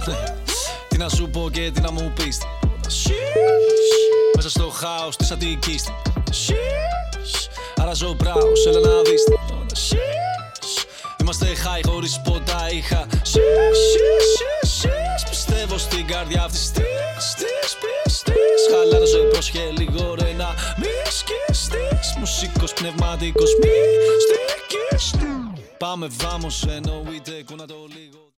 Τι να σου πω και τι να μου πεις. Μέσα στο χάος της Αττικής. Άρα ζω μπράος, έλα να δεις. Είμαστε high χωρίς ποτά είχα. Πιστεύω στην καρδιά αυτής της πίστης. Χαλάρωσε πρόσχε λίγο ρε να μη σκιστείς. Μουσικός πνευματικός μυστικής. Πάμε βάμος εννοείται κούνα το λίγο.